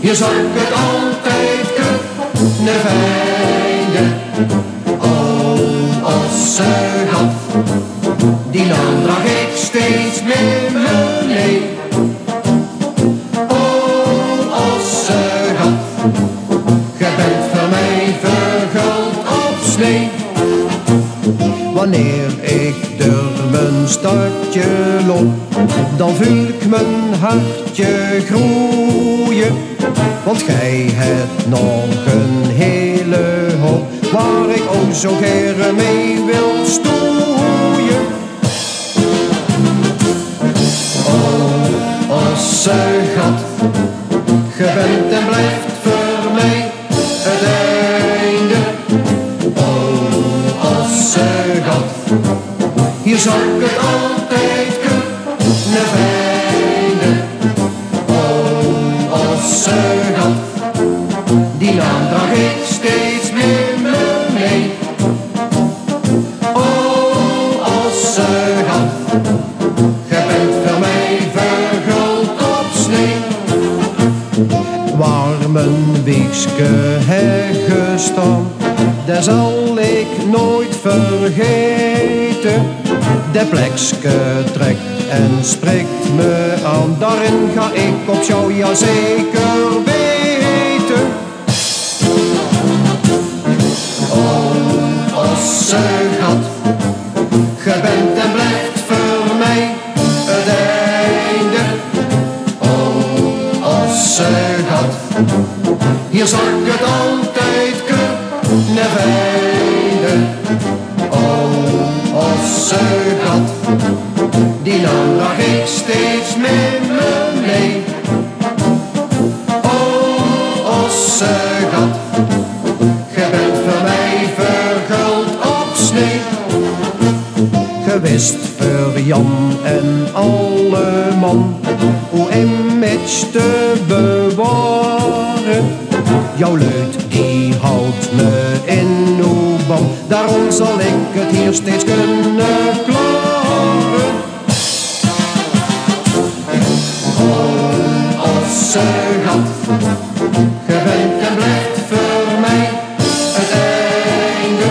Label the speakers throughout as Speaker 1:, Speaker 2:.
Speaker 1: Hier zag ik het altijd kunnen vinden. Ossengat, die naam draag ik steeds met me mee. Ossengat, gij bent voor mij verguld op slee. Wanneer ik door mijn stadje loop, dan voel ik mijn hartje groeien. Want gij hebt nog een hele hoop waar ik ook zo gerne mee wil stoeien. Ossengat, ge bent en blijft voor mij het einde. Ossengat, hier zal ik het altijd kunnen vinden. Ossengat, die naam draag ik steeds met me mee. Ossengat, gij bent voor mij verguld op snee. Waar mijn wiegske heeft gestaan, daar zal ik nooit vergeten. De plekske trekt en spreekt me aan, daarin ga ik op jou ja zeker weten. Ossengat, ge bent en blijft voor mij het einde. Ossengat, hier zal ik het altijd kunnen vinden. Ossengat, die naam draag ik steeds met me mee. Ossengat, gij bent voor mij verguld op snee. Ge wist voor Jan en alle man hoe image te bewaren. Jouw luid die houdt me in uw band, daarom zal ik het hier steeds kunnen klaren. Ossengat, ge bent en blijft voor mij het einde.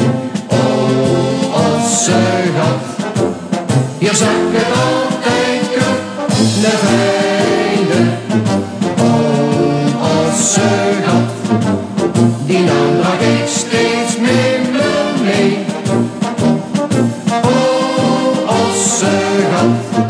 Speaker 1: Ossengat, hier zal ik het altijd kunnen vinden. Ossengat, die naam draag ik steeds met me mee. Ossengat,